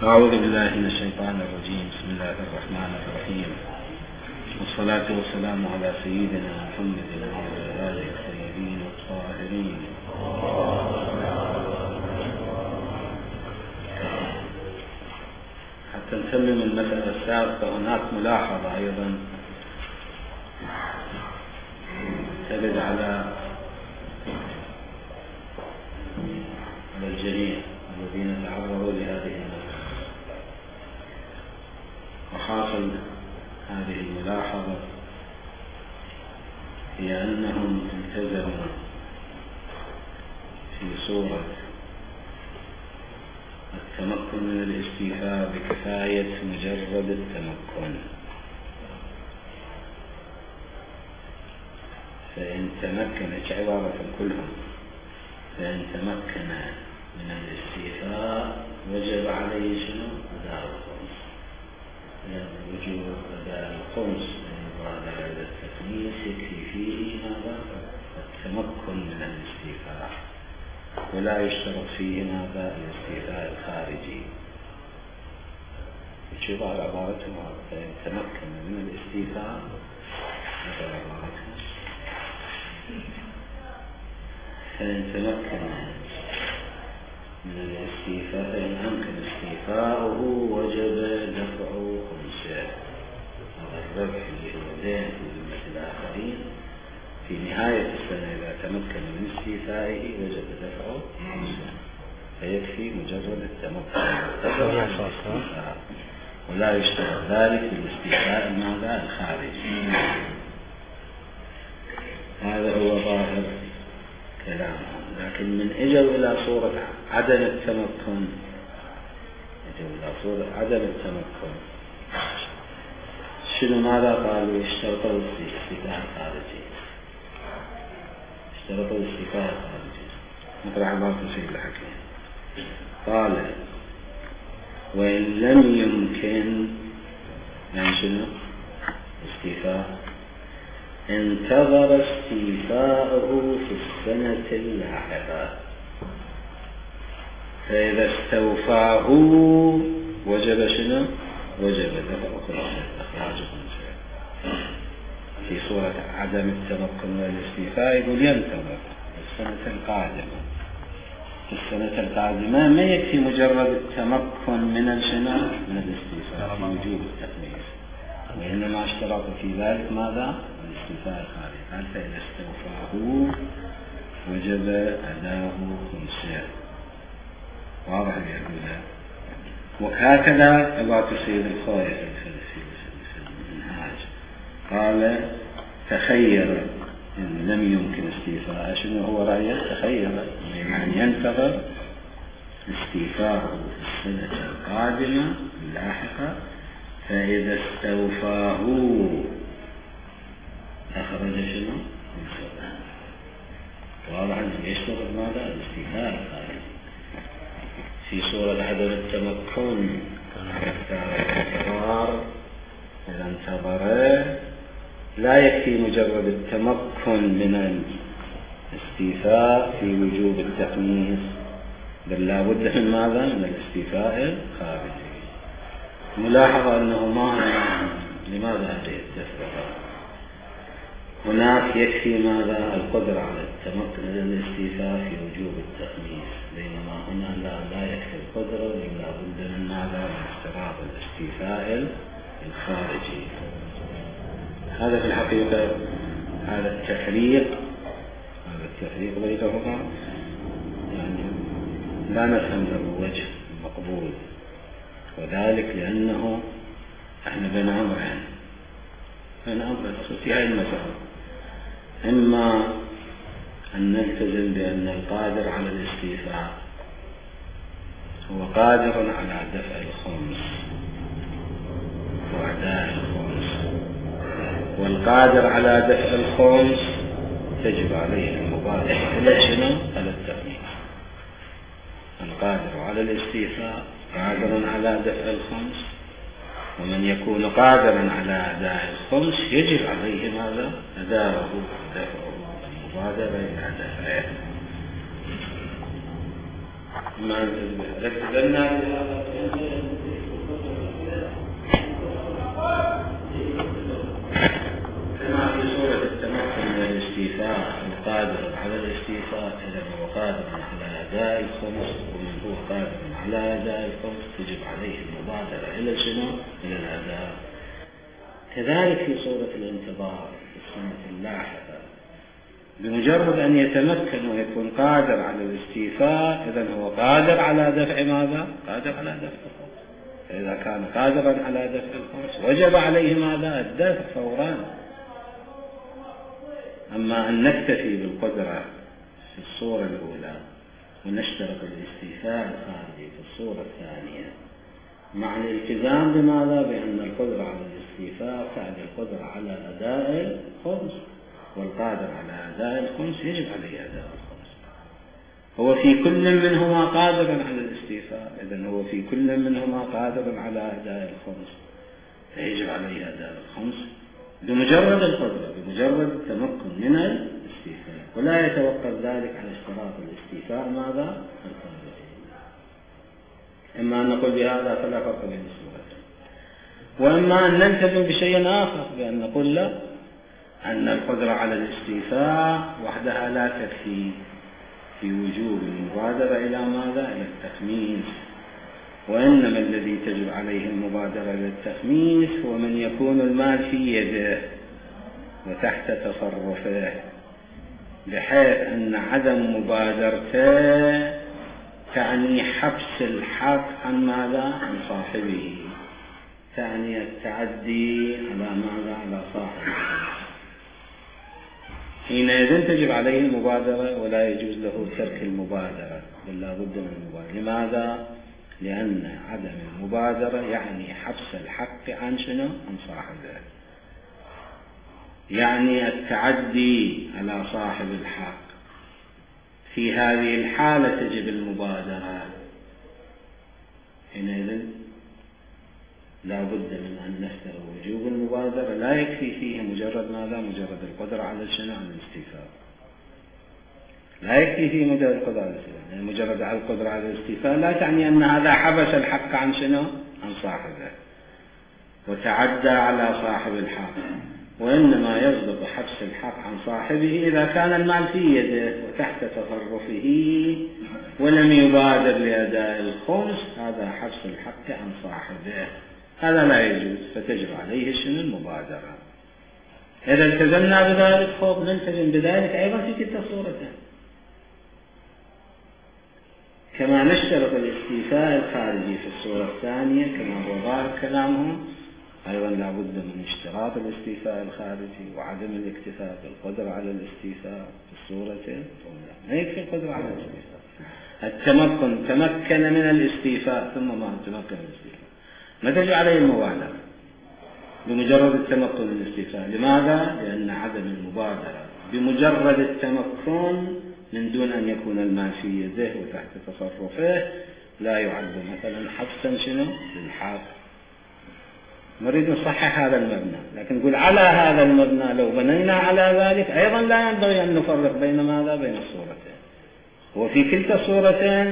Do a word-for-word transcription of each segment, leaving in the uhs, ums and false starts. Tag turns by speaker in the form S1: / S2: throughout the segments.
S1: أعوذ بالله من الشيطان الرجيم. بسم الله الرحمن الرحيم، والصلاة والسلام على سيدنا محمد وعلى آله الطيبين الطاهرين. حتى نتمم المسألة السابقة، هناك ملاحظة أيضا ترد على على الجميع الذين تعرضوا لهذه المسألة، وحاصل هذه الملاحظة هي أنهم التزموا في صورة التمكن من الاستيفاء بكفاية مجرد التمكن، فإن تمكن عبارة كلهم فإن تمكن من الاستيفاء وجب عليه شنو؟ أداء الخمس، لأن وجوب أداء الخمس المبادرة إلى التخميس يكفي فيه ماذا؟ التمكن من الاستيفاء، ولا يشترط فيه ماذا؟ الاستيفاء الخارجي. شوف على عبارتهم، فإن تمكن من الاستيفاء مثل عبارتهم فإن تمكن من الاستيفاء فإن أمكن استيفاؤه وجب دفع خمسه. هذا الربح اللي هو دين في ذمة الآخرين في نهاية السنة إذا تمكن من استيفائه وجب دفع خمسه، فيكفي مجرد التمكن ولا يشترط ذلك في الاستيفاء ماذا؟ الخارجي. هذا هو ظاهر كلامهم. لكن من اجوا الى صورة عدم التمكن، اجوا الى صورة عدم التمكن شنو ماذا قالوا؟ اشترطوا الاستيفاء الخارجي، اشترطوا الاستيفاء الخارجي. نقرأ عبارة سيد الحكيم قال: وإن لم يمكن يعني شنو؟ استيفاء انتظر استيفاءه في السنة اللاحقة، فإذا استوفاه وجب شنو؟ وجب دفع خمسة، إخراج خمسة. في صورة عدم التمكن والاستيفاء يقول ينتظر السنة القادمة. في السنة القادمة ما يكفي مجرد التمكن من الشنو؟ من الاستيفاء في وجوب التخميس، وإنما اشترط في ذلك ماذا؟ الاستيفاء الخارجي. قال: فإذا استوفاه وجب أداء خمسة. واضح يقول. وهكذا عبارة السيد الخوي في المنهاج قال: تخير إن لم يمكن استيفاء. شنو هو رأيه؟ تخير يعني ينتظر استيفاءه في السنة القادمة اللاحقة، فإذا استوفاه أخرج شنو؟ واضح أنه يشتغل ماذا؟ الاستيفاء الخارجي. في صورة عدم التمكن الانتظار، إذا انتظر لا يكفي مجرد التمكن من الاستيفاء في وجوب التخميس، بل لا بد من ماذا؟ من الاستيفاء الخارجي. ملاحظة أنه ما لماذا هذه التفرقة؟ هناك يكفي ماذا؟ القدرة على التمكن من الاستيفاء في وجوب التخميس، بينما هنا لا, لا يكفي القدرة، بل لا بد من ماذا؟ من اشتراط الاستيفاء الخارجي. هذا في الحقيقة هذا التفريق هذا التفريق بينهما يعني لا نفهم له وجه مقبول، وذلك لأنه احنا بين أمرين بين أمرين في هذه المسألة: إما أن نلتزم بأن القادر على الاستيفاء هو قادر على دفع الخمس وأداء الخمس، والقادر على دفع الخمس تجب عليه المبادرة إلى شنو؟ على التخميس. القادر على الاستيفاء قادر على دفع الخمس، ومن يكون قادرا على أداء الخمس يجب عليه ماذا؟ أداءه دفعه المبادرة إلى دفعه. ما ركزنا الخمس تجب عليه المبادرة إلى شنو؟ إلى الأداء. كذلك في صورة الانتظار في السنة اللاحقة، بمجرد أن يتمكن ويكون قادر على الاستيفاء، إذن هو قادر على دفع ماذا؟ قادر على دفع الخمس. فإذا كان قادرا على دفع الخمس وجب عليه ماذا؟ الدفع فورا. أما أن نكتفي بالقدرة في الصورة الأولى ونشترط الاستيفاء الخارجي في الصورة الثانية مع الالتزام بماذا؟ بأن القدرة على الاستيفاء تعني القدرة على أداء الخمس، والقادر على أداء الخمس يجب عليه أداء الخمس. هو في كل منهما قادر على الاستيفاء، إذن هو في كل منهما قادر على أداء الخمس، فيجب عليه أداء الخمس بمجرد القدرة، بمجرد التمكن من الاستيفاء، ولا يتوقف ذلك على اشتراط الاستيفاء ماذا؟ الخارجي. إما أن نقول بهذا فلا فرق بين الصورتين، وإما أن نلتزم بشيء آخر بأن نقول لا، أن القدرة على الاستيفاء وحدها لا تكفي في وجوب المبادرة إلى ماذا؟ إلى التخميس، وإنما الذي تجب عليه المبادرة إلى التخميس هو من يكون المال في يده وتحت تصرفه، بحيث أن عدم مبادرته تعني حبس الحق عن ماذا؟ عن صاحبه، تعني التعدي على ماذا؟ على صاحبه. حينئذ تجب عليه المبادرة ولا يجوز له ترك المبادرة، بل لا بد من المبادرة. لماذا؟ لأن عدم المبادرة يعني حبس الحق عن شنو؟ عن صاحبه، يعني التعدي على صاحب الحق. في هذه الحالة تجب المبادرة. حينئذ لا بد من أن نفترض وجوب المبادرة لا يكفي فيه مجرد ماذا؟ مجرد القدرة على شنو؟ على الاستيفاء. لا يكفي فيه مجرد القدرة على الاستيفاء، يعني مجرد على القدرة على الاستيفاء لا تعني أن هذا حبس الحق عن شنو؟ عن صاحبه وتعدى على صاحب الحق، وإنما يصدق حبس الحق عن صاحبه إذا كان المال في يده وتحت تصرفه ولم يبادر لأداء الخمس، هذا حبس الحق عن صاحبه، هذا لا يجوز، فتجب عليه شنو؟ المبادرة. إذا التزمنا بذلك خوف نلتزم بذلك أيضا في كلتا الصورتين، كما نشترط الاستيفاء الخارجي في الصورة الثانية كما هو ظاهر كلامهم، أيضا لا بد من اشتراط الاستيفاء الخارجي وعدم الاكتفاء بالقدرة على الاستيفاء في الصورتين. ما يكفي القدرة على الاستيفاء، التمكن تمكن من الاستيفاء ثم ما تمكن من الاستيفاء، ما تجب عليه المبادرة بمجرد التمكن من الاستيفاء. لماذا؟ لأن عدم المبادرة بمجرد التمكن من دون أن يكون المال في يده وتحت تصرفه لا يعد مثلا حبسا شنو؟ للحق. نريد نصحح هذا المبنى، لكن نقول على هذا المبنى لو بنينا على ذلك أيضا لا ينبغي أن نفرق بين ماذا؟ بين الصورتين. وفي كلتا الصورتين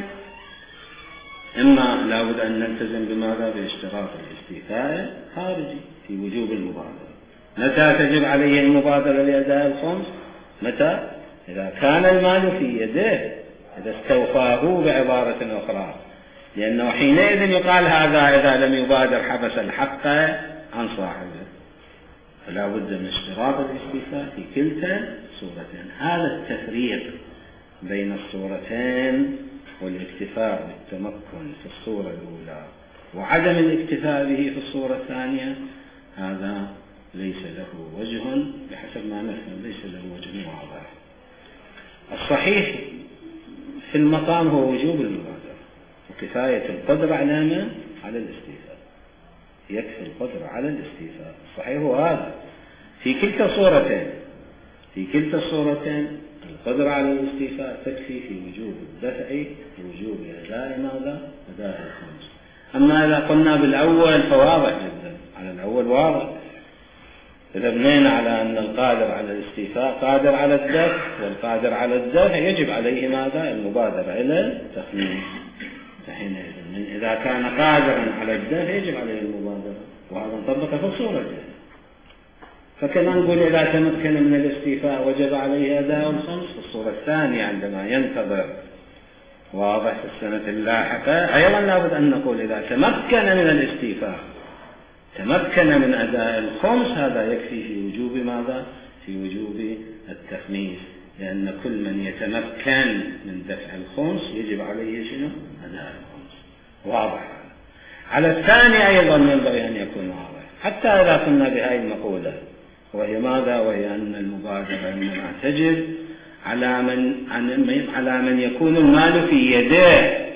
S1: إما لابد أن نلتزم بماذا؟ باشتراط الاستيفاء خارجي في وجوب المبادرة. متى تجب عليه المبادرة لأداء الخمس؟ متى؟ إذا كان المال في يده، إذا استوفاه بعبارة أخرى، لأنه حينئذ يقال هذا إذا لم يبادر حبس الحق عن صاحبه، فلا بد من اشتراط الاستيفاء في كلتا الصورتين. هذا التفريق بين الصورتين والاكتفاء بالتمكن في الصورة الأولى وعدم الاكتفاء به في الصورة الثانية، هذا ليس له وجه بحسب ما نفهم، ليس له وجه واضح. الصحيح في المقام هو وجوب المبادرة وكفاية القدرة على ما؟ على الاستيفاء، يكفي القدرة على الاستيفاء. الصحيح هو هذا في كلتا صورتين، في كلتا الصورتين القدرة على الاستيفاء تكفي في وجوب الدفع، في وجوب أداء ماذا؟ أداء الخمس. أما إذا قلنا بالأول فواضح جدا، على الأول واضح، إذا بنينا على أن القادر على الاستيفاء قادر على الدفع، والقادر على الدفع يجب عليه ماذا؟ المبادرة إلى التخميس. فحينئذ من إذا كان قادرا على الدفع يجب عليه المبادرة، وهذا نطبق في الصورتين. فكما نقول إذا تمكن من الاستيفاء وجب عليه أداء الخمس، في الصورة الثانية عندما ينتظر واضح في السنة اللاحقة. أيضا لابد أن نقول إذا تمكن من الاستيفاء، تمكن من أداء الخمس، هذا يكفي في وجوب ماذا؟ في وجوب التخميس، لأن كل من يتمكن من دفع الخمس يجب عليه شنو؟ أداء الخمس. واضح. على الثاني أيضا ينبغي أن يكون واضح، حتى إذا كنا بهذه المقولة، وهي ماذا؟ وهي أن المبادرة إنما تجب على من على من يكون المال في يده،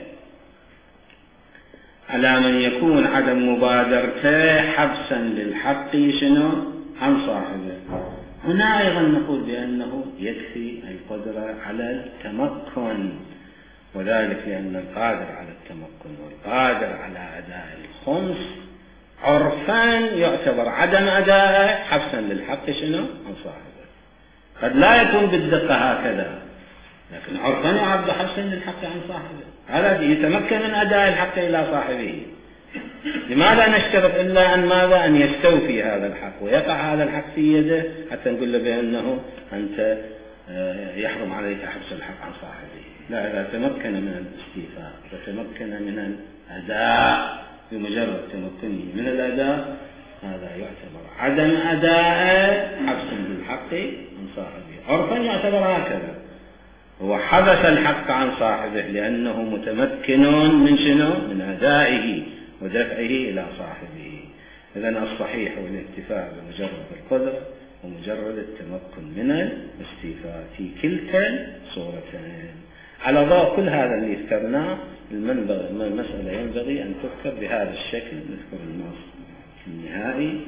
S1: على من يكون عدم مبادرته حبسا للحق شنو؟ عن صاحبه. هنا أيضا نقول بأنه يكفي القدرة على التمكن، وذلك لأن القادر على التمكن والقادر على أداء الخمس عرفا يعتبر عدم أداءه حبسا للحق شنو؟ عن صاحبه. قد لا يكون بالدقة هكذا، لكن عرفا يعد حبسا للحق عن صاحبه، هذا يتمكن من أداء الحق إلى صاحبه. لماذا نشترط إلا أن ماذا؟ أن يستوفي هذا الحق ويقع هذا الحق في يده حتى نقول له بأنه أنت يحرم عليك حبس الحق عن صاحبه. لا، إذا تمكن من الاستيفاء وتمكن من الأداء، بمجرد تمكنه من الأداء هذا يعتبر عدم أداء حبس للحق عن صاحبه. عرفا يعتبر هكذا، هو حبس الحق عن صاحبه لأنه متمكن من شنو؟ من أدائه ودفعه إلى صاحبه. إذن الصحيح هو الاكتفاء بمجرد القدرة ومجرد التمكن من الاستيفاء في كلتا صورتين. على ضوء كل هذا اللي ذكرناه، المسألة ينبغي أن تذكر بهذا الشكل. نذكر النص النهائي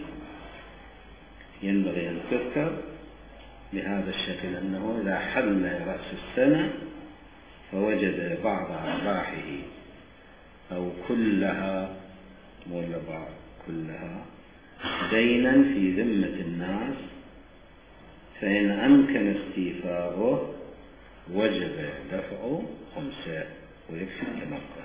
S1: ينبغي أن تذكر بهذا الشكل، أنه إذا حل رأس السنة فوجد بعض أرباحه أو كلها ولا بعض كلها دينا في ذمة الناس، فإن أمكن استيفاؤه وجب دفع خمسة ويكفي التمكن،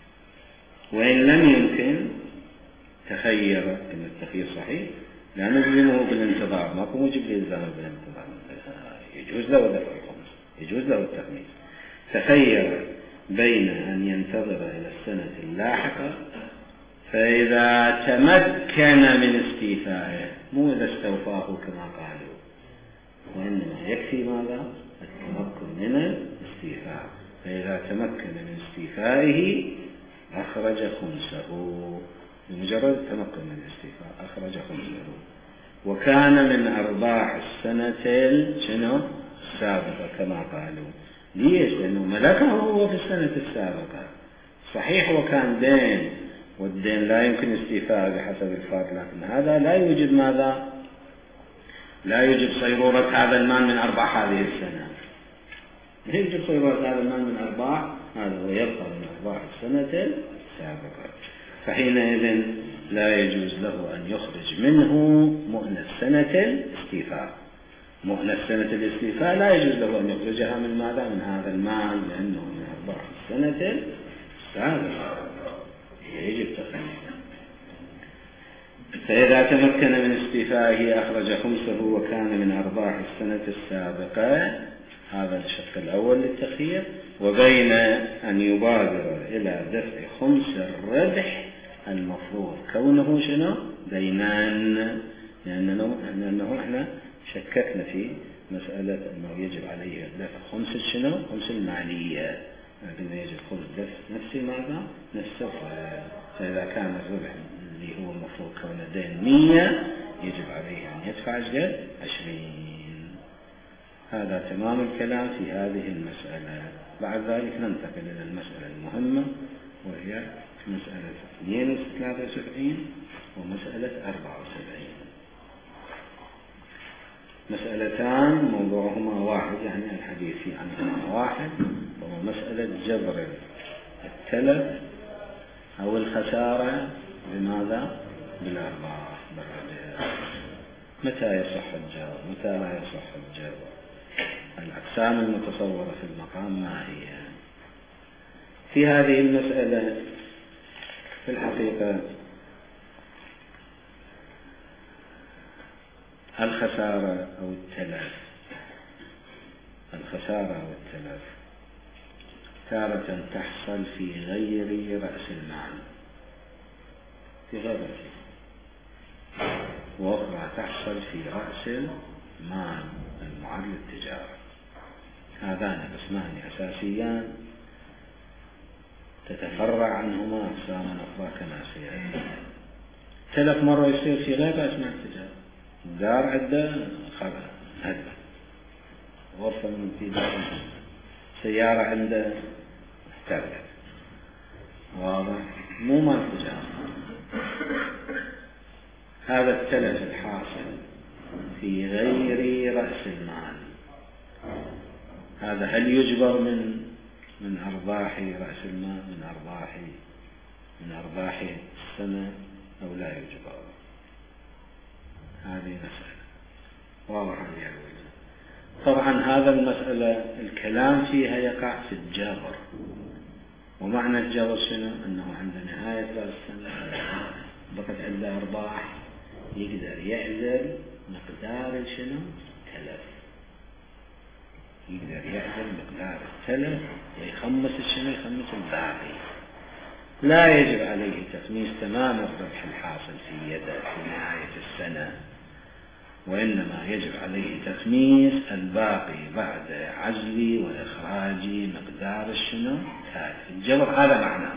S1: وإن لم يمكن تخير. إن التخيير صحيح، لا نلزمه بالانتظار، ما هو يجب الإلزام بالانتظار، يجوز له دفع الخمس، يجوز له التخميس. تخير بين أن ينتظر إلى السنة اللاحقة، فإذا تمكن من استيفائه، مو إذا استوفاه كما قالوا، وإنما يكفي ماذا؟ التمكن من الاستيفاء. فإذا تمكن من استيفائه أخرج خمسه، بمجرد التمكن من الاستيفاء أخرج خمسه. وكان من أرباح السنة شنو؟ السابقة كما قالوا. ليش؟ لأنه ملكه هو في السنة السابقة. صحيح وكان دين، والدين لا يمكن استيفاء بحسب الفرض، لكن هذا لا يوجد ماذا؟ لا يوجد صيرورة هذا المال من أرباح هذه السنة، لا يوجد صيرورة هذا المال من أرباح هذا، ويبقى من أرباح السنة السابقة. فحينئذ لا يجوز له أن يخرج منه مؤنة سنة الاستيفاء. مؤنة سنة الاستيفاء لا يجوز له أن يخرجها من ماذا؟ من هذا المال، لأنه من أرباح السنة السابقة، يجب تخريجه. فإذا تمكن من استيفائه أخرج خمسه وكان من أرباح السنة السابقة. هذا الشق الأول للتخيير. وبين أن يبادر إلى دفع خمس الربح المفروض كونه شنو؟ دينان، لأنه, لأنه احنا شككنا في مسألة أنه يجب عليه دفع خمس شنو؟ خمس المالية، لكن يجب خمس دفع نفس ماذا؟ نفسه. فإذا كان الربح اللي هو المفروض كونه دين مية، يجب عليه أن يدفع جد عشرين. هذا تمام الكلام في هذه المسألة. بعد ذلك ننتقل إلى المسألة المهمة، وهي مسألة اثنين وثلاثة وسبعين ومسألة أربعة وسبعين. مسألتان موضوعهما واحد، يعني الحديث عنهما واحد، وهو مسألة جبر التلف أو الخسارة بماذا؟ بالأرباح، بالربح. متى يصح الجبر؟ متى لا يصح الجبر؟ الأقسام المتصورة في المقام ما هي؟ في هذه المسألة في الحقيقة الخسارة أو التلف، الخسارة أو التلف تارة تحصل في غير رأس المال، في غير رأس المال، وأخرى تحصل في رأس المال المعد للتجارة. هذان قسمان أساسيان تتفرع عنهما أقساما أخرى كما سيأتي. تلف مرة يصير في غير رأس مال التجارة، دار عنده خبر هدم، غرفة من في دار، سيارة عنده احترقت، واضح؟ مو مال تجارة. هذا التلف الحاصل في غير رأس المال، هذا هل يجبر من من أرباح رأس المال، من أرباح من أرباح السنة، أو لا يجبر؟ هذه مسألة واضحة يا ولد. طبعا هذا المسألة الكلام فيها يقع في الجبر، ومعنى الجبر شنو؟ أنه عند نهاية رأس السنة بقت عنده أرباح، يقدر يعزل مقدار شنو؟ تلف، يقدر يعزل مقدار التلف ويخمس الشنو؟ يخمس الباقي. لا يجب عليه تخميس تمام الربح الحاصل في يده في نهاية السنة، وإنما يجب عليه تخميس الباقي بعد عزل وإخراج مقدار الشنو؟ تالف. الجبر هذا معناه.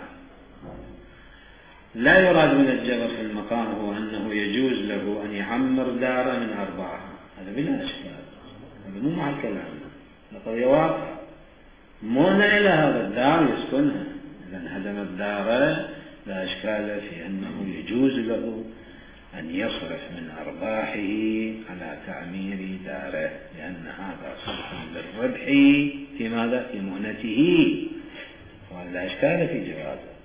S1: لا يراد من الجبر في المقام هو أنه يجوز له أن يعمر داره من أرباحه، هذا بلا أشكال، هذا مو مع الكلام، لقد يواقع مونع إلى هذا الدار يسكنها. إذا هدم الدار لا إشكال في أنه يجوز له أن يصرف من أرباحه على تعمير داره، لأن هذا صرف للربح في ماذا؟ في مهنته، ولا إشكال في جوازه،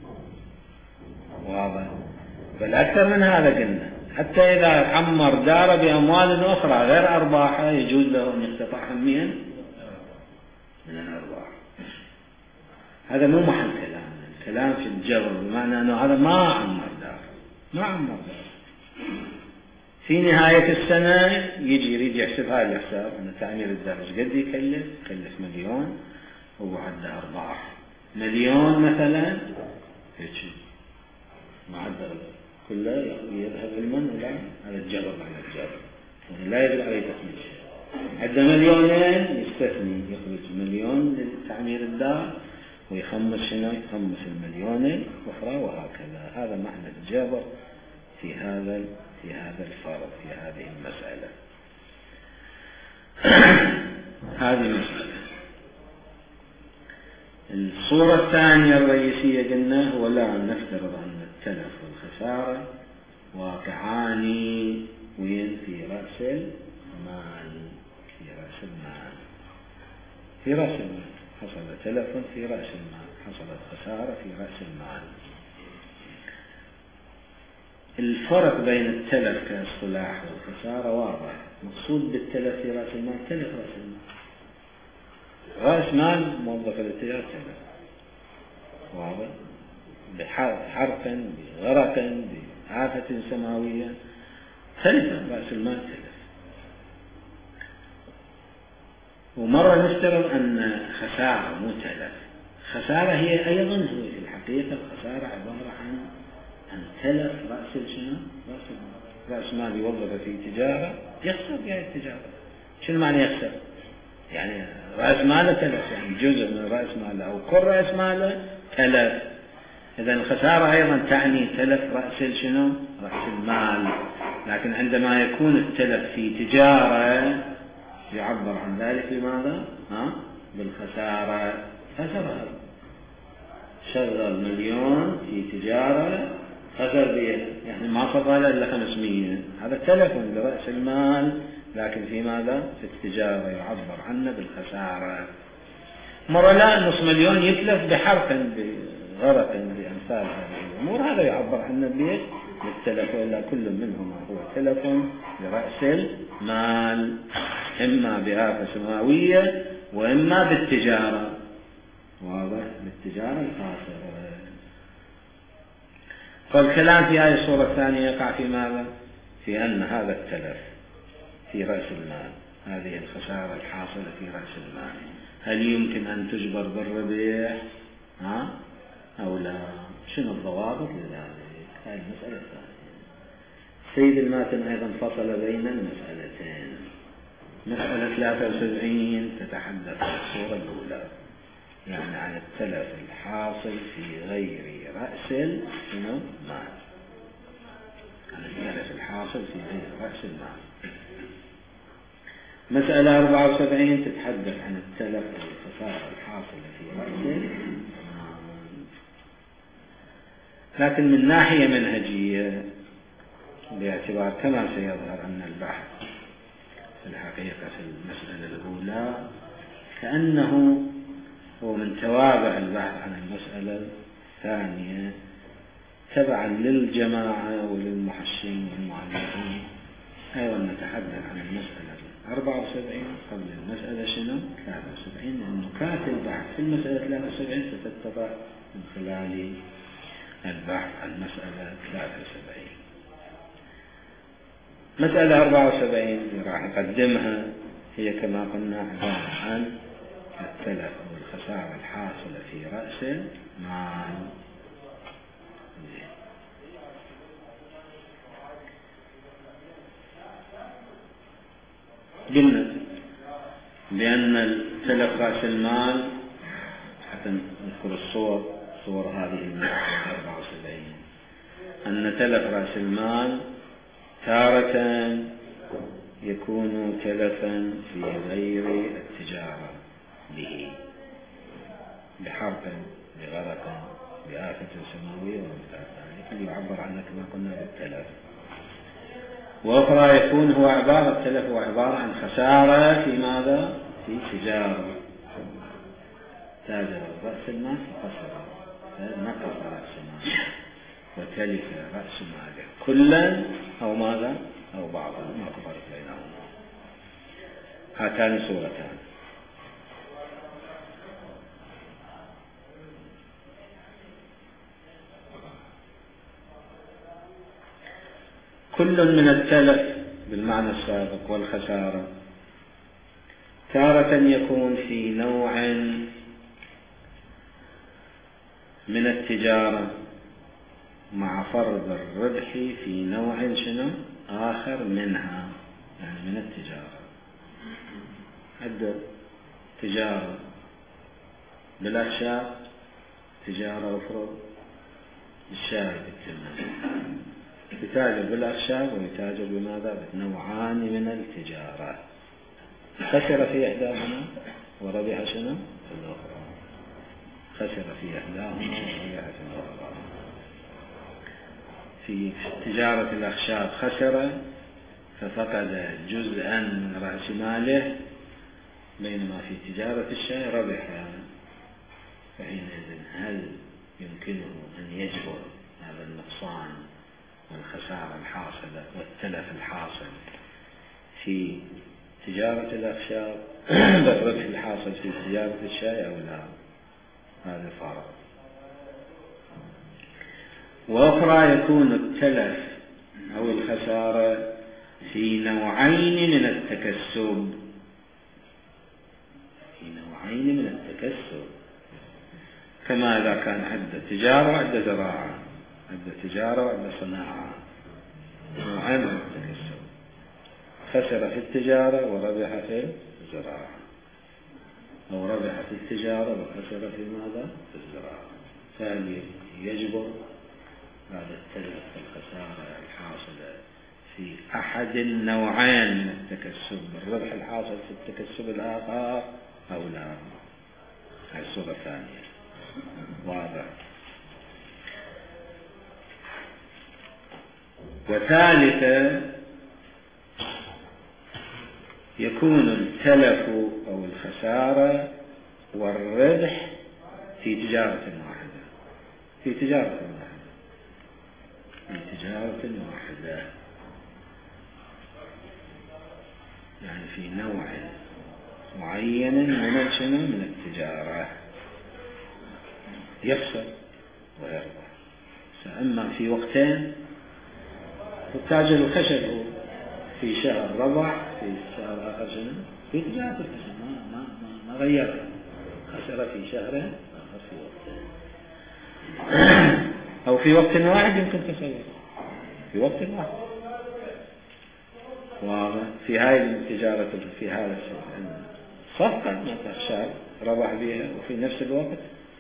S1: واضح؟ بل أكثر من هذا قلنا، حتى إذا عمر داره بأموال أخرى غير أرباحه يجوز له أن يستطاع من من الأرباح. هذا مو محل كلام، الكلام في الجبر، بمعنى أنه هذا ما عمر داره، ما عمر داره، في نهاية السنة يجي يريد يحسب هذا الحساب أن تعمير الدار ايش قد يكلف؟ يكلف مليون، هو عنده أرباح مليون مثلا، هيك معدل كله يذهب المن، ولا هذا الجبر على الجبر، يعني لا يجب عليه تخميس. عنده مليونين يستثني، يخرج مليون لتعمير الدار ويخمس شنو؟ يخمس المليونين الأخرى، وهكذا. هذا معنى الجبر في هذا في هذا الفرض، في هذه المسألة. هذه مسألة. الصورة الثانية الرئيسية قلنا هو لا نفترض أن التلف والخسارة واقعان وين؟ في رأس المال، في رأس المال، في رأس المال حصل تلف في رأس المال، حصلت خسارة في رأس المال. الفرق بين التلف كاصطلاح والخسارة واضح. مقصود بالتلف في رأس المال تلف رأس المال، رأس مال موظف الاتجار تلف، واضح؟ بحرق، بغرق، بآفة سماوية، تلف رأس المال تلف. ومرة نفترض أن خسارة مو تلف. خسارة هي أيضا هو في الحقيقة الخسارة عبارة عن أن تلف رأس شنو؟ رأس المال. رأس مال يوظف في تجارة يخسر بها التجارة. شنو معنى يخسر؟ يعني رأس ماله تلف، يعني جزء من رأس ماله أو كل رأس ماله تلف. إذا الخسارة أيضا تعني تلف رأس شنو؟ رأس المال. لكن عندما يكون التلف في تجارة يعبر عن ذلك بماذا؟ ها؟ بالخسارة. خسر، شغل مليون في تجارة خسر بها، يعني ما فضل إلا خمسمية، هذا تلف لرأس المال، لكن في ماذا؟ في التجارة يعبر عنه بالخسارة. مرة لا، نصف مليون يتلف بحرق، بغرق، بأمثال هذه الأمور، هذا يعبر عنه بالتلف، وإلا كل منهما هو تلف لرأس المال، إما بآفة سماوية وإما بالتجارة، واضح؟ بالتجارة الخاسرة. فالكلام في هذه الصورة الثانية يقع في ماذا؟ في أن هذا التلف في رأس المال، هذه الخسارة الحاصلة في رأس المال، هل يمكن أن تجبر بالربح ها أو لا؟ شنو الضوابط لذلك؟ هذه المسألة الثانية. سيد الماتن أيضا فصل بين المسألتين. مسألة ثلاثة وسبعين تتحدث عن الصورة الأولى، يعني عن التلف الحاصل في غير رأس المال، عن التلف الحاصل في غير رأس المال. مسألة أربعة وسبعين تتحدث عن التلف أو الخسارة الحاصلة في رأس المال، لكن من ناحية منهجية، باعتبار كما سيظهر أن البحث في الحقيقة في المسألة الأولى كأنه هو من توابع البحث عن المسألة الثانية تبعا للجماعة وللمحشين والمعلقين، أيضا نتحدث عن المسألة أربعة وسبعين قبل المسألة شنو ثلاثة وسبعين، لأن نكات البحث في المسألة ثلاثة وسبعين ستتبع من خلال البحث عن مسألة ثلاثة وسبعين. مسألة أربعة وسبعين اللي راح نقدمها هي كما قلنا عبارة عن التلف أو الخسارة الحاصلة في رأس المال. قلنا بأن التلف رأس المال، حتى نذكر الصور صور هذه المسألة أربعة وسبعين، أن تلف رأس المال تارة يكون تلفا في غير التجارة به، بحرق بغرق بآفة سماوية ومثل ذلك اللي يعبر عنه كما قلنا بالتلف. وأخرى يكون هو عبارة التلف هو عبارة عن خسارة في ماذا؟ في تجارة، تاجر رأس المال فخسر، نقص رأس المال وتلف رأس ماله كلا أو ماذا أو بعضا، ما فرق بينهما. هاتان صورتان. كل من التلف بالمعنى السابق والخسارة تارة يكون في نوع من التجارة مع فرض الربح في نوع شنو آخر منها، يعني من التجارة. عند تجارة بالأخشاب، تجارة أفرض الشاي بالتمر، يتاجر بالأخشاب ويتاجر بماذا؟ بنوعان من التجارة، خسر في إحداهما وربح شنو في الأخرى، خسر في إحداهما وربح في الأخرى. في تجارة الأخشاب خسر ففقد جزءا من رأس ماله، بينما في تجارة الشاي ربح، فحينئذ هل يمكنه أن يجبر هذا النقصان والخسارة الحاصلة والتلف الحاصل في تجارة الأخشاب بالربح الحاصل في تجارة الشاي أو لا؟ هذا فرق. وأخرى يكون التلف أو الخسارة في نوعين من التكسب، في نوعين من التكسب، كما إذا كان عدة تجارة وعدة زراعة، عدة تجارة وعدة صناعة، نوعين من التكسب، خسر في التجارة وربح في الزراعة، أو ربح في التجارة وخسر في ماذا؟ في الزراعة. فهل يجبر هذا التلف والخسارة الحاصلة في أحد النوعين من التكسب بالربح الحاصل في التكسب الآخر أو لا؟ هذه الصورة الثانية واضح. وثالثا يكون التلف أو الخسارة والربح في تجارة واحدة، في تجارة واحدة في تجارة واحدة، يعني في نوع معين من شنو من التجارة يخسر ويربح. فأما في وقتين التاجر الخشب هو في شهر ربح، في الشهر الآخر شنو في تجارة الخسارة ما, ما, ما, ما غيرها، خسر في شهر آخر في وقت أو في وقت واحد يمكن تصور في وقت واحد. واضح؟ في هاي التجارة في هذا صفقة مثلا شاب ربح بها وفي نفس الوقت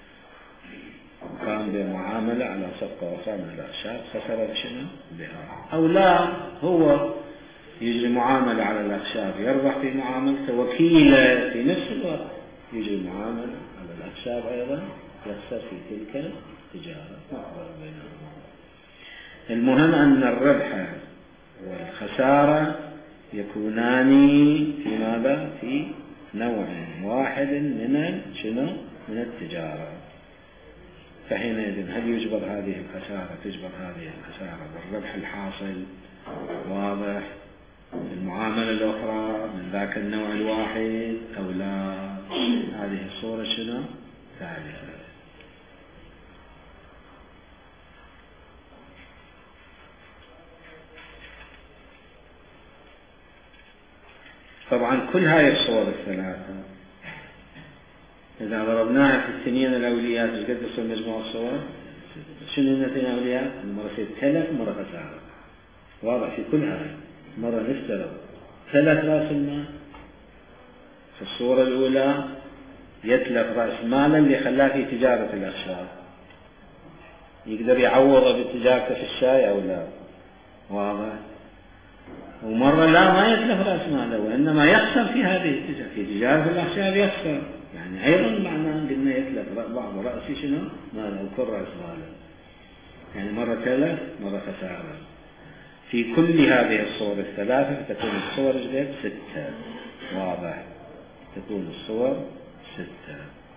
S1: قام بمعاملة على صفقة أخرى من الأخشاب خسر شنو بها، أو لا هو يجري معاملة على الأخشاب يربح في معاملته، وكيله في نفس الوقت يجري معاملة على الأخشاب أيضا يخسر في تلك التجارة مقبل بينهما. المهم أن الربح والخسارة يكونان في ماذا؟ في نوع واحد من شنو؟ من التجارة. فحينئذ هل يجبر هذه الخسارة تجبر هذه الخسارة بالربح الحاصل واضح المعاملة الأخرى من ذاك النوع الواحد أو لا؟ هذه الصورة شنو؟ ثالثة. طبعا كل هاي الصور الثلاثة إذا ضربناها في السنين الأوليات ايش قد تصير مجموع الصور؟ شنو السنين الأوليات؟ مرة في تلف مرة خسارة. واضح في كل هاي مرة نفترض ثلاث رأس المال. في الصورة الأولى يتلف رأس مالا اللي خلاه في تجارة الأخشاب، يقدر يعوضه بتجارته في الشاي أو لا؟ واضح؟ ومرة لا ما يتلف رأس ماله وإنما يخسر في هذه التجارة، في تجارة الأخشاب يخسر، يعني أيضا معناه قلنا يتلف بعض رأسي شنو؟ ماله أو كل رأس ماله، يعني مرة تلف مرة خسارة. في كل هذه الصور الثلاثة تكون الصور جديد ستة. واضح؟ تكون الصور ستة.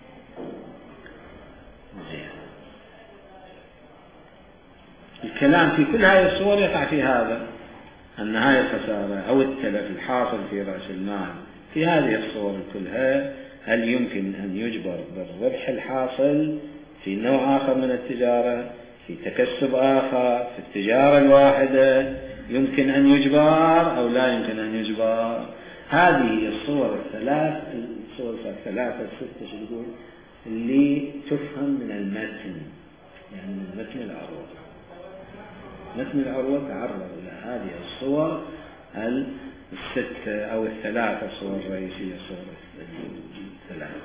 S1: زين. الكلام في كل هذه الصور يقع في هذا أن هاي الخسارة أو التلف الحاصل في رأس المال في هذه الصور كلها هل يمكن أن يجبر بالربح الحاصل في نوع آخر من التجارة في تكسب آخر في التجارة الواحدة يمكن أن يجبر أو لا يمكن أن يجبر؟ هذه الصور الثلاث الصور الثلاثة الستة شو يقول اللي تفهم من المتن، يعني من متن العروض. متن العروض تعرض إلى هذه الصور الستة أو الثلاثة صور رئيسية صور الثلاثة.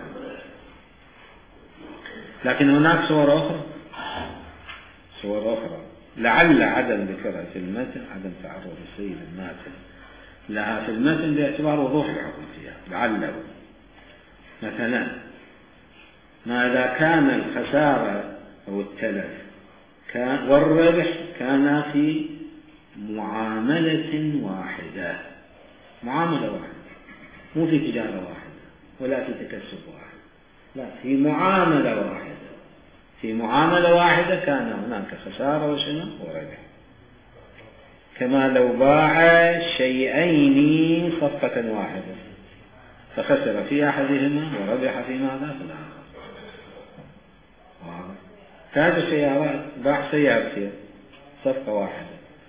S1: لكن هناك صور أخرى صور أخرى لعل عدم ذكرها في المتن عدم تعرض السيد الماتن لها في المتن باعتبار وضوح الحكم فيها. لعله مثلا ما إذا كان الخسارة أو التلف كان والربح كان في معاملة واحدة، معاملة واحدة مو في تجارة واحدة ولا في تكسب واحد، لا في معاملة واحدة. في معاملة واحدة كان هناك خسارة وشنو وربح، كما لو باع شيئين صفقة واحدة فخسر في أحدهما وربح في ماذا في الآخر. تاجر سيارات باع سيارتين صفقة واحدة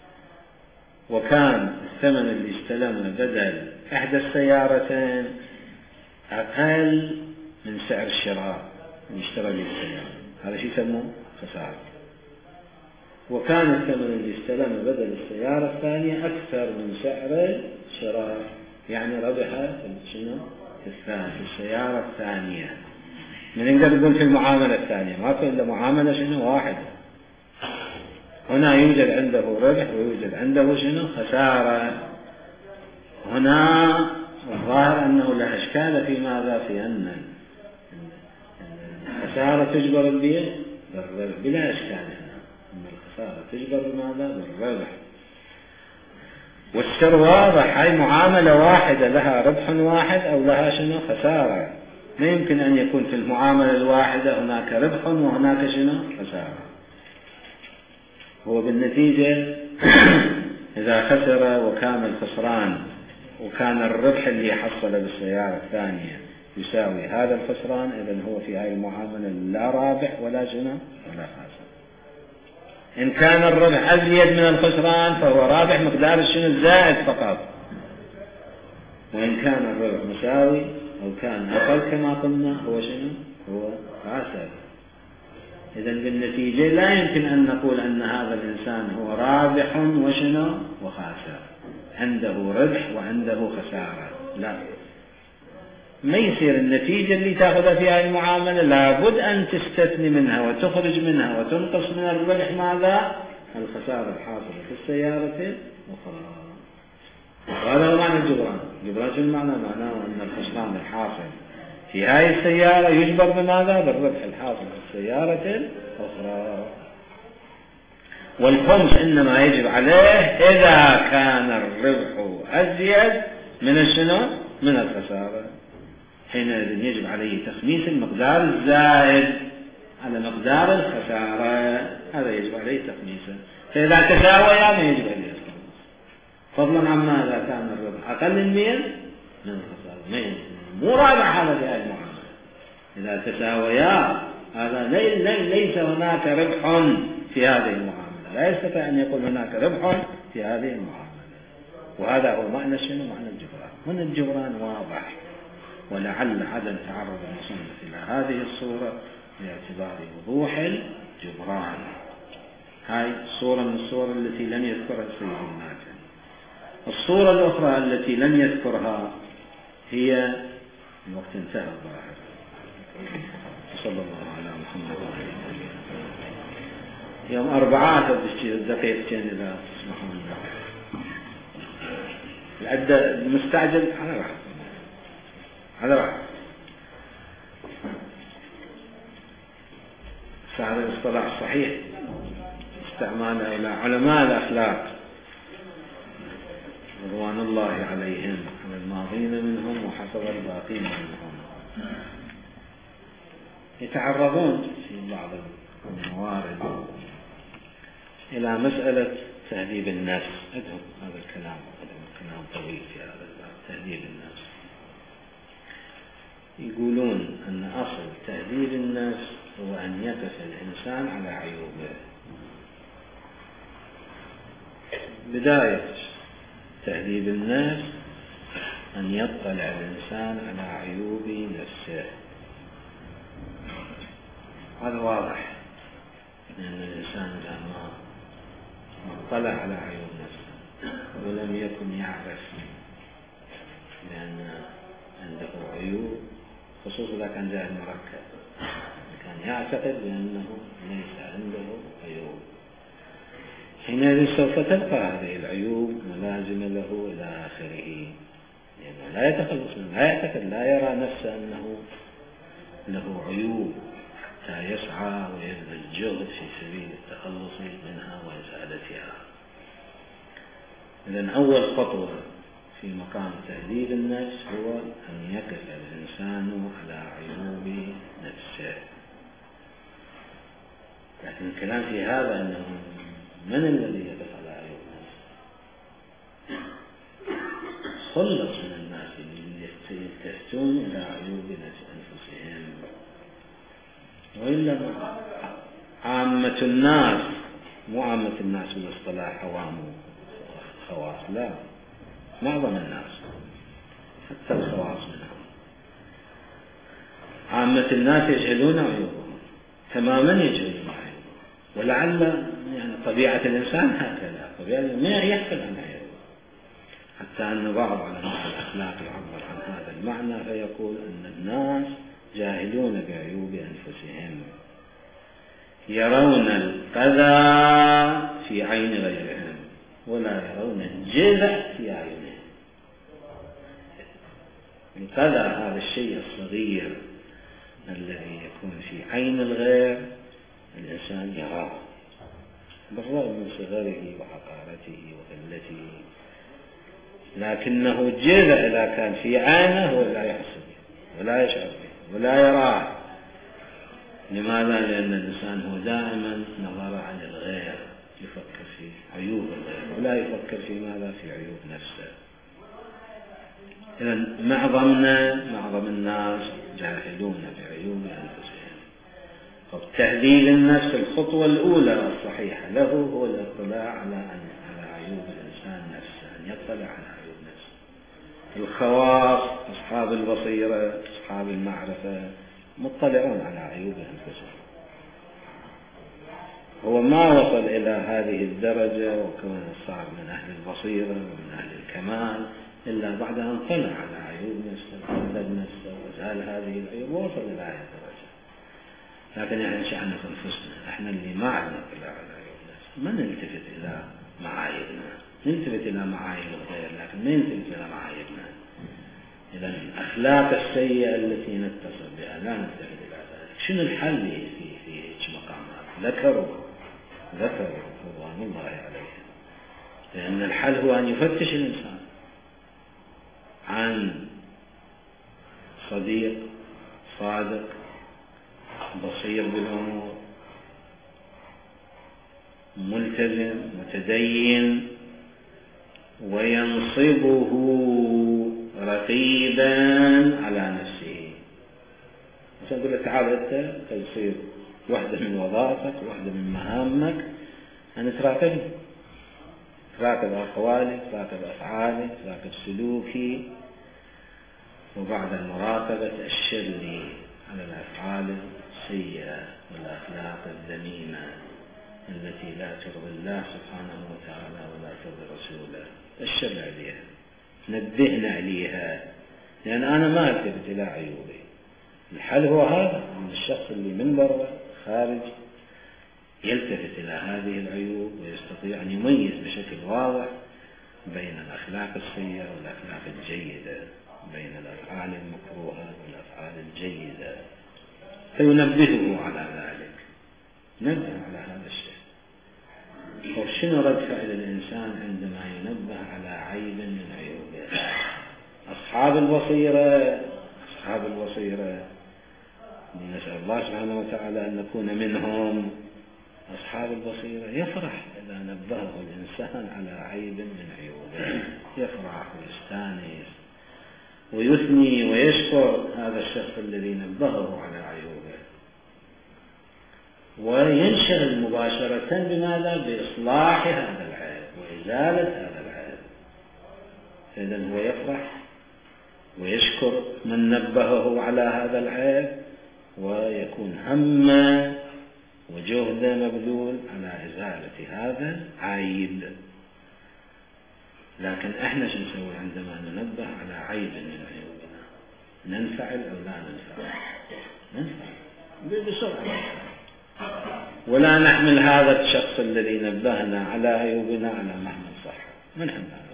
S1: وكان الثمن اللي استلمه بدل إحدى السيارتين أقل من سعر الشراء اللي اشترى به السيارة، هذا شيء يسموه خسارة. وكان الثمن اللي استلمه بدل السيارة الثانية أكثر من سعر الشراء، يعني ربح شنو في السيارة الثانية. من نقدر نقول في المعاملة الثانية ما في إلا معاملة شنو واحدة، هنا يوجد عنده ربح ويوجد عنده شنو خسارة. هنا الظاهر أنه لا إشكال في ماذا في أن الخسارة تجبر البيع بالربح بلا إشكال، هنا أن الخسارة تجبر بماذا بالربح. والسر واضح، هاي معاملة واحدة لها ربح واحد أو لها شنو خسارة. ما يمكن أن يكون في المعاملة الواحدة هناك ربح وهناك شنو خسارة. هو بالنتيجة إذا خسر وكان الخسران وكان الربح اللي حصل بالسيارة الثانية يساوي هذا الخسران، إذن هو في هذه المعاملة لا رابح ولا شنو ولا خاسر. إن كان الربح أزيد من الخسران فهو رابح مقدار شنو الزائد فقط. وإن كان الربح مساوي أو كان أقل كما قلنا هو شنو؟ هو خاسر. إذن بالنتيجة لا يمكن أن نقول أن هذا الإنسان هو رابح وشنو؟ وخاسر، عنده ربح وعنده خسارة، لا. ما يصير النتيجة اللي تأخذها في هذه المعاملة لابد أن تستثني منها وتخرج منها وتنقص من الربح ماذا؟ الخسارة الحاصلة في السيارة الأخرى. وهذا هو معنى الجبران. الجبران شو المعنى؟ معناه أن الخسران الحاصل في هذه السيارة يجبر بماذا؟ بالربح الحاصل في السيارة الأخرى. والخمس إنما يجب عليه إذا كان الربح أزيد من الشنو؟ من الخسارة. حينئذ يجب عليه تخميس المقدار الزائد على مقدار الخسارة، هذا يجب عليه تخميسه. فإذا تساويا ما يجب عليه الخمس، فضلا عما إذا كان الربح أقل من مئة من الخسارة، ما يجب، مو رابح هذا في هذه المعاملة. إذا تساويا هذا ليس هناك ربح في هذه المعاملة، لا يستطيع أن يكون هناك ربح في هذه المعاملة. وهذا هو معنى شنو؟ معنى الجبران. هنا الجبران واضح، ولعل عدم تعرض المصنف إلى هذه الصورة باعتبار وضوح الجبران. هاي صورة من الصور التي لم يذكرها السيد الناجي. الصورة الأخرى التي لم يذكرها هي الوقت انتهى الظاهر. صلى الله على محمد وعلى آله وسلم. يوم أربعة دقيقتين إذا تسمحون. العدة المستعجل على واحد على واحد. هذا الاصطلاح الصحيح استعماله إلى علماء الأخلاق رضوان الله عليهم، على الماضين منهم وحسب الباقين منهم، يتعرضون في بعض الموارد إلى مسألة تهذيب النفس. أدهم هذا الكلام أدهم كلام طويل في هذا الباب، تهذيب النفس. يقولون أن أصل تهذيب النفس هو أن يقف الإنسان على عيوبه. بداية تهذيب النفس أن يطلع الإنسان على عيوب نفسه. هذا واضح، لأن الإنسان إذا ما اطلع على عيوب نفسه ولم يكن يعرف بأن عنده عيوب، خصوصا إذا كان جاهل مركب، كان يعتقد بأنه ليس عنده عيوب، حينئذ سوف تبقى هذه العيوب ملازمة له إلى آخره، يعني لا يتخلص منها، لا يعتقد، لا يرى نفسه أنه له عيوب حتى يسعى ويبذل جهد في سبيل التخلص منها وإزالتها. إذن أول خطوة في مقام تهذيب النفس هو أن يقف الإنسان على عيوب نفسه. لكن الكلام في هذا أنه من الذي يقف على عيوب نفسه؟ خلص من الناس اللي يلتفتون إلى عيوب أنفسهم، وإلا عامة الناس، مو عامة الناس بالاصطلاح عوام خواص، لا، معظم الناس حتى الخواص منهم، عامة الناس يجهلون عيوبهم تماما، يجهلون عيوبهم. ولعل يعني طبيعة الإنسان هكذا، طبيعة ما يحفل عن عيوبه، حتى أن بعض علماء الأخلاق يعبر عن هذا المعنى فيقول أن الناس جاهلون بعيوب أنفسهم، يرون القذى في عين غيرهم ولا يرون الجذع في أعينهم. القذى هذا الشيء الصغير الذي يكون في عين الغير الإنسان يراه بالرغم من صغره وحقارته وقلته، لكنه جذع إذا كان في عينه هو لا يحسب ولا يشعر به ولا يراه. لماذا؟ لأن الإنسان هو دائما نظر عن الغير، يفكر في عيوب الغير ولا يفكر في ماذا؟ في عيوب نفسه. إذن معظمنا معظم الناس جاهلون بعيوب أنفسهم. فالتهذيب النفس الخطوة الأولى الصحيحة له هو الاطلاع على على عيوب الإنسان نفسه، أن يطلع على عيوب نفسه. الخواص أصحاب البصيرة أصحاب المعرفة مطلعون على عيوب أنفسهم. هو ما وصل إلى هذه الدرجة وكون صار من أهل البصيرة ومن أهل الكمال إلا بعد أن طلع على عيوب نفسه وأذب نفسه وزال هذه العيوب ووصل إلى هذه الدرجة. لكن إحنا شأننا في أنفسنا، إحنا اللي ما عندنا طلع على عيوب نفسنا، ما نلتفت إلى معايبنا، نلتفت إلى معايب الغير لكن ما نلتفت إلى معايبنا، إلى الأخلاق السيئة التي نتصل بها لا نلتفت إلى ذلك. شنو الحل في في هيك مقامات؟ ذكروا ذكروا رضوان الله عليه، لأن الحل هو أن يفتش الإنسان عن صديق صادق بصير بالأمور ملتزم متدين وينصبه رقيبا على نفسه. مثلا يقول له تعال أنت تصير واحدة من وظائفك واحدة من مهامك أن تراقبني، تراقب أقوالي تراقب أفعالي تراقب سلوكي، وبعد المراقبة تأشر لي على الأفعال السيئة والأخلاق الذميمة التي لا ترضي الله سبحانه وتعالى ولا ترضي رسوله، تأشر لي عليها نبهنا عليها، لأن أنا ما ألتفت إلى عيوبي. الحل هو هذا، أن الشخص اللي من برا خارج يلتفت إلى هذه العيوب ويستطيع أن يميز بشكل واضح بين الأخلاق السيئة والأخلاق الجيدة، بين الأفعال المكروهة والأفعال الجيدة، فينبهه على ذلك، نبه على هذا الشيء. وشنو رد فعل الإنسان عندما ينبه على عيب من عيوبه؟ أصحاب البصيرة أصحاب البصيرة نسأل الله سبحانه وتعالى أن نكون منهم. أصحاب البصيرة يفرح إذا نبهه الإنسان على عيب من عيوبه، يفرح ويستانس ويثني ويشكر هذا الشخص الذي نبهه على عيوبه، وينشغل مباشرة بماذا؟ بإصلاح هذا العيب وإزالة هذا العيب. إذن هو يفرح ويشكر من نبهه على هذا العيب، ويكون همه وجهده مبذول على إزالة هذا عيب. لكن إحنا شو نسوي عندما ننبه على عيب من عيوبنا؟ ننفعل أو لا ننفعل؟ ننفعل بسرعة، ولا نحمل هذا الشخص الذي نبهنا على عيوبنا على محمل صح، ما نحمل هذا.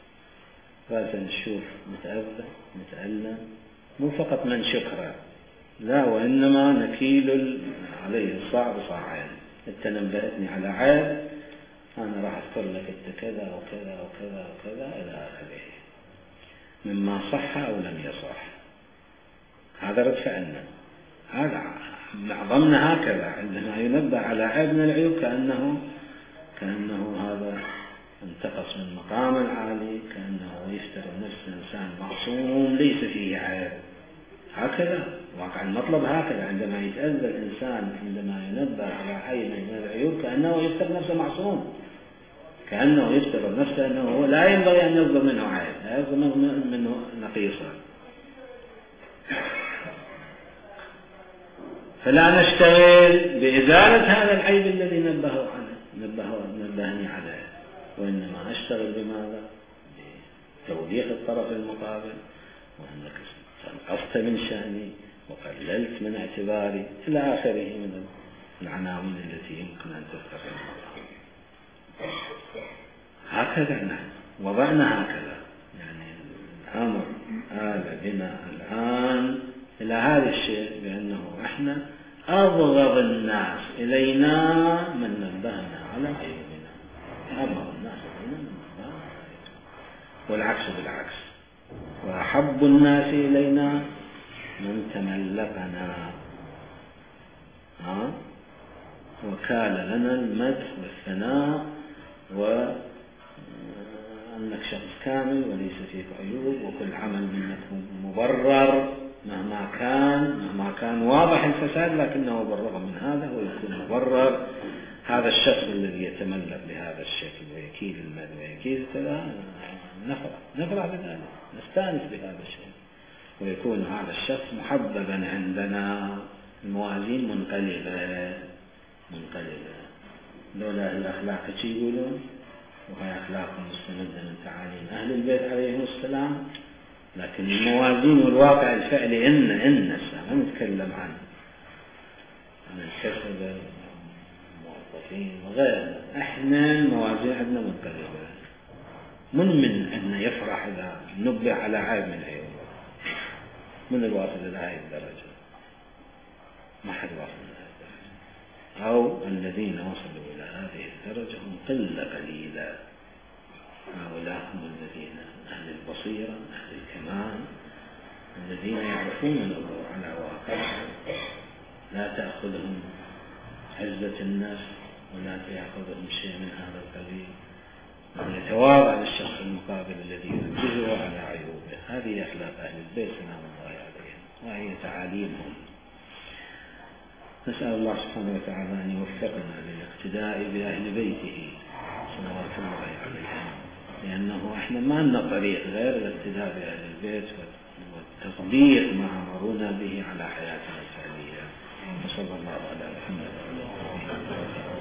S1: فنشوف متأذى متألم مو فقط من شكره، لا، وإنما نكيل عليه الصعب صاعين. أنت نبهتني على عيب، أنا راح أذكر لك أنت كذا وكذا وكذا وكذا إلى آخره مما صح أو لم يصح. هذا رد فعلنا، هذا معظمنا هكذا عندما ينبه على عيب من العيوب كأنه كأنه هذا انتقص من مقام العالي، كأنه يفترض نفسه إنسان معصوم ليس فيه عيب. هكذا واقع المطلب، هكذا عندما يتأذى الإنسان عندما ينبه على عيب من العيوب كأنه يفترض نفسه معصوم، كأنه يفترض نفسه أنه هو لا ينبغي أن يصدر منه عيب، لا يصدر منه نقيصة. فلا نشتغل بإزالة هذا العيب الذي نبهه عنه نبهه نبهني عليه، وإنما نشتغل بماذا؟ بتوبيخ الطرف المقابل، وأنك تنقصت من شأني وقللت من اعتباري إلى آخره من العناوين التي يمكن أن تذكر. هكذا نحن وضعنا هكذا، يعني الأمر آل بنا الآن إلى هذا الشيء بأنه إحنا أبغض الناس إلينا من نبهنا على عيوبنا، أبغض الناس إلينا من نبهنا على عيوبنا، والعكس بالعكس، وأحب الناس إلينا من تملقنا ها وكال لنا المدح والثناء وأنك شخص كامل وليس فيك عيوب، وكل عمل منك مبرر مهما كان مهما كان واضح الفساد، لكنه بالرغم من هذا هو يكون مبرر هذا الشخص الذي يتملك بهذا الشكل ويكيل المال ويكيل كذا نفرح نفرح بذلك، نستانس بهذا الشيء، ويكون هذا الشخص محببا عندنا، الموازين منقلبة منقلبة. لولا الأخلاق شي يقولون، وهي أخلاق مستمدة من تعاليم أهل البيت عليهم السلام، لكن الموازين والواقع الفعلي إن إن ما نتكلم عن عن الكسب الموظفين وغيرها، إحنا الموازين عندنا منقلبة. من من عندنا يفرح إذا نبه على عيب من عيوب، من الواصل إلى هذه الدرجة؟ ما حد واصل إلى هذه الدرجة، أو الذين وصلوا إلى هذه الدرجة هم قلة قليلة. هؤلاء هم الذين أهل البصيرة، أهل الكمال، الذين يعرفون الأمور على واقع، لا تأخذهم عزة النفس ولا تأخذهم شيء من هذا القبيل، من يتواضع للشخص المقابل الذي ينبهه على عيوبه. هذه أخلاق أهل البيت سلام الله عليهم، وهي تعاليمهم. نسأل الله سبحانه وتعالى أن يوفقنا للاقتداء بأهل بيته صلوات الله عليهم، لأنه إحنا ما لنا طريق غير الاقتداء بأهل البيت والتطبيق ما أمرونا به على حياتنا الفعلية. وصلى الله على محمد.